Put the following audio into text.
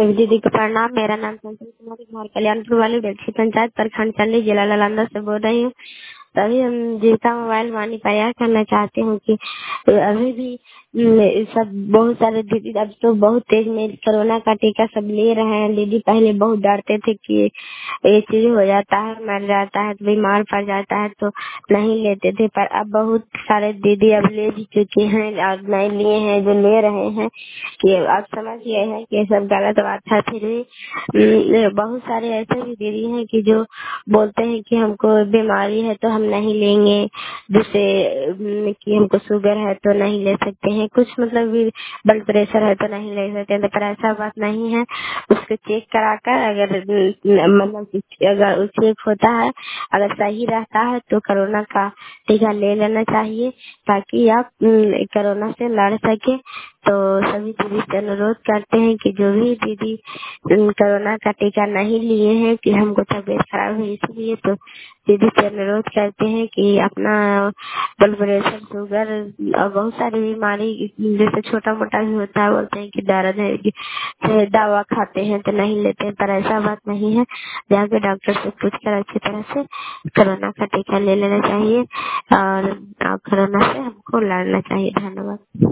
दीदी को प्रणाम। मेरा नाम संतोष कुमारी, घर कल्याणपुर वाली बेलछी पंचायत प्रखंड चंडी जिला नालंदा से बोल रही हूँ। तभी हम जीविका मोबाइल वाणी प्रयास करना चाहते हूँ कि अभी भी सब बहुत सारे दीदी अब तो बहुत तेज में कोरोना का टीका सब ले रहे हैं। दीदी पहले बहुत डरते थे कि ये चीज हो जाता है, मर जाता है, तो बीमार पड़ जाता है, तो नहीं लेते थे। पर अब बहुत सारे दीदी अब ले भी चुके हैं और नहीं लिए हैं जो ले रहे हैं कि अब समझ गए हैं कि ये सब गलत बात है। फिर भी बहुत सारे ऐसे भी दीदी हैं कि जो बोलते हैं कि हमको बीमारी है तो हम नहीं लेंगे, जैसे कि हमको शुगर है तो नहीं ले सकते हैं, कुछ मतलब भी ब्लड प्रेशर है तो नहीं ले सकते हैं। पर ऐसा बात नहीं है, उसको चेक कराकर अगर मतलब अगर चेक होता है, अगर सही रहता है तो कोरोना का टीका ले लेना चाहिए ताकि आप कोरोना से लड़ सके। तो सभी दीदी से अनुरोध करते हैं कि जो भी दीदी कोरोना का टीका नहीं लिए हैं कि हमको तबीयत खराब है इसलिए, तो दीदी से अनुरोध करते हैं कि अपना ब्लड प्रेशर, शुगर और बहुत सारी बीमारी जैसे छोटा मोटा भी होता है, बोलते हैं कि दर्द है कि तो दवा खाते हैं तो नहीं लेते हैं, पर ऐसा बात नहीं है। जाके डॉक्टर से पूछकर अच्छी तरह से कोरोना का टीका ले लेना चाहिए और कोरोना से हमको लड़ना चाहिए। धन्यवाद।